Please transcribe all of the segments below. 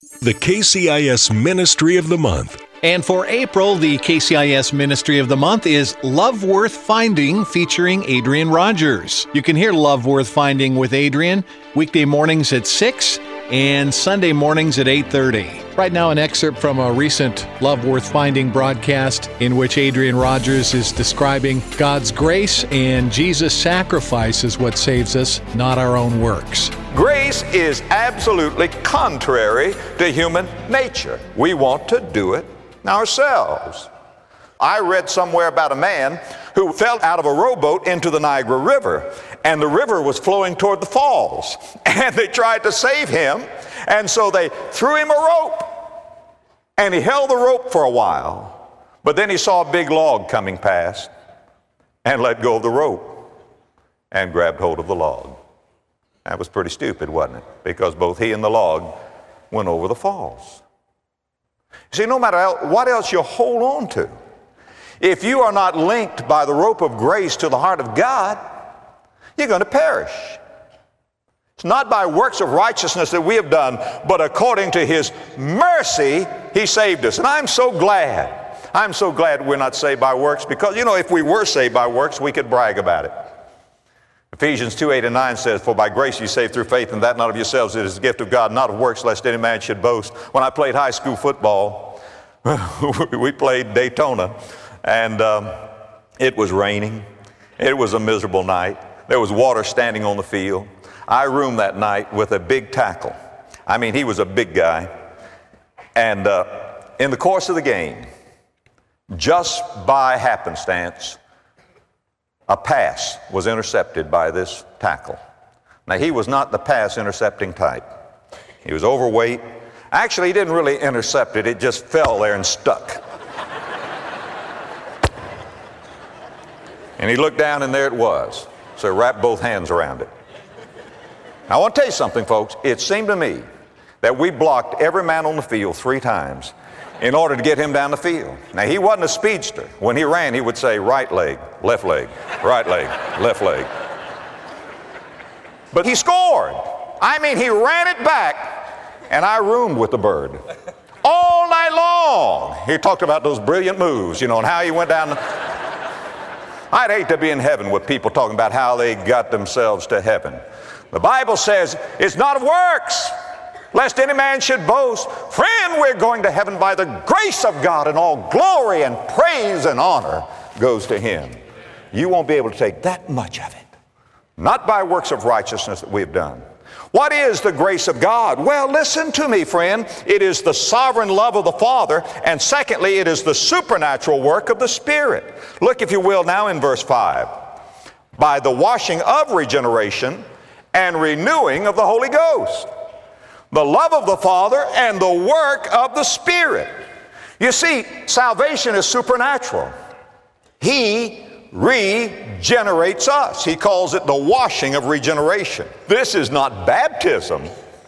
The KCIS Ministry of the Month. And for April, the KCIS Ministry of the Month is Love Worth Finding, featuring Adrian Rogers. You can hear Love Worth Finding with Adrian weekday mornings at 6 and Sunday mornings at 8:30. Right now, an excerpt from a recent Love Worth Finding broadcast in which Adrian Rogers is describing God's grace and Jesus' sacrifice is what saves us, not our own works. Grace is absolutely contrary to human nature. We want to do it ourselves. I read somewhere about a man who fell out of a rowboat into the Niagara River, and the river was flowing toward the falls, and they tried to save him, and so they threw him a rope, and he held the rope for a while, but then he saw a big log coming past and let go of the rope and grabbed hold of the log. That was pretty stupid, wasn't it? Because both he and the log went over the falls. See, no matter what else you hold on to, if you are not linked by the rope of grace to the heart of God, you're going to perish. It's not by works of righteousness that we have done, but according to His mercy, He saved us. And I'm so glad we're not saved by works, because, if we were saved by works, we could brag about it. Ephesians 2:8-9 says, "For by grace you saved through faith, and that not of yourselves, it is the gift of God, not of works, lest any man should boast." When I played high school football, we played Daytona, and it was raining. It was a miserable night. There was water standing on the field. I roomed that night with a big tackle. I mean, he was a big guy. And in the course of the game, just by happenstance, a pass was intercepted by this tackle. Now, he was not the pass intercepting type. He was overweight. Actually, he didn't really intercept it. It just fell there and stuck. And he looked down, and there it was. So he wrapped both hands around it. Now, I want to tell you something, folks. It seemed to me that we blocked every man on the field 3 times in order to get him down the field. Now, he wasn't a speedster. When he ran, he would say, right leg, left leg, right leg, left leg. But he scored. I mean, he ran it back, and I roomed with the bird all night long. He talked about those brilliant moves, and how he went down. I'd hate to be in heaven with people talking about how they got themselves to heaven. The Bible says it's not of works, lest any man should boast. Friend, we're going to heaven by the grace of God, and all glory and praise and honor goes to Him. You won't be able to take that much of it. Not by works of righteousness that we've done. What is the grace of God? Well, listen to me, friend. It is the sovereign love of the Father, and secondly, it is the supernatural work of the Spirit. Look, if you will, now in verse 5. By the washing of regeneration and renewing of the Holy Ghost. The love of the Father and the work of the Spirit. You see, salvation is supernatural. He regenerates us. He calls it the washing of regeneration. This is not baptism.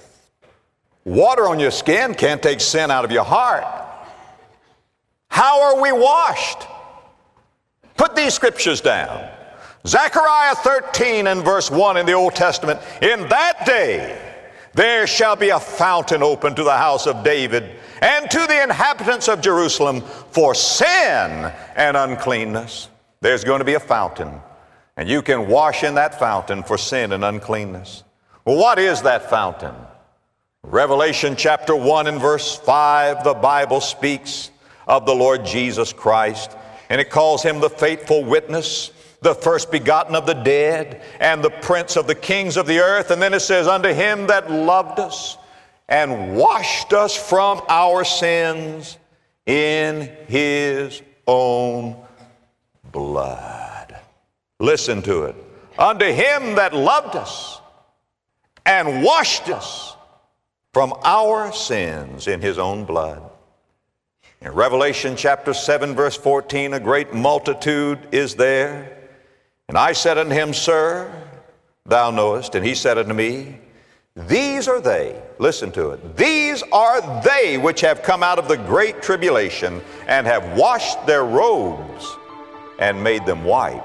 Water on your skin can't take sin out of your heart. How are we washed? Put these scriptures down. Zechariah 13 and verse 1 in the Old Testament. In that day there shall be a fountain open to the house of David and to the inhabitants of Jerusalem for sin and uncleanness. There's going to be a fountain, and you can wash in that fountain for sin and uncleanness. Well, what is that fountain? Revelation chapter 1 and verse 5, the Bible speaks of the Lord Jesus Christ, and it calls Him the faithful witness, the first begotten of the dead, and the prince of the kings of the earth. And then it says, unto Him that loved us and washed us from our sins in His own blood. Listen to it. Unto Him that loved us and washed us from our sins in His own blood. In Revelation chapter 7 verse 14, a great multitude is there. And I said unto him, Sir, thou knowest. And he said unto me, These are they, listen to it, these are they which have come out of the great tribulation and have washed their robes and made them white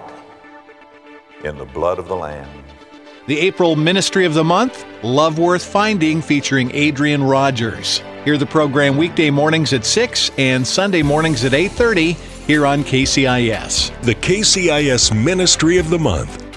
in the blood of the Lamb. The April Ministry of the Month, Love Worth Finding, featuring Adrian Rogers. Hear the program weekday mornings at 6 and Sunday mornings at 8:30 here on KCIS. The KCIS Ministry of the Month.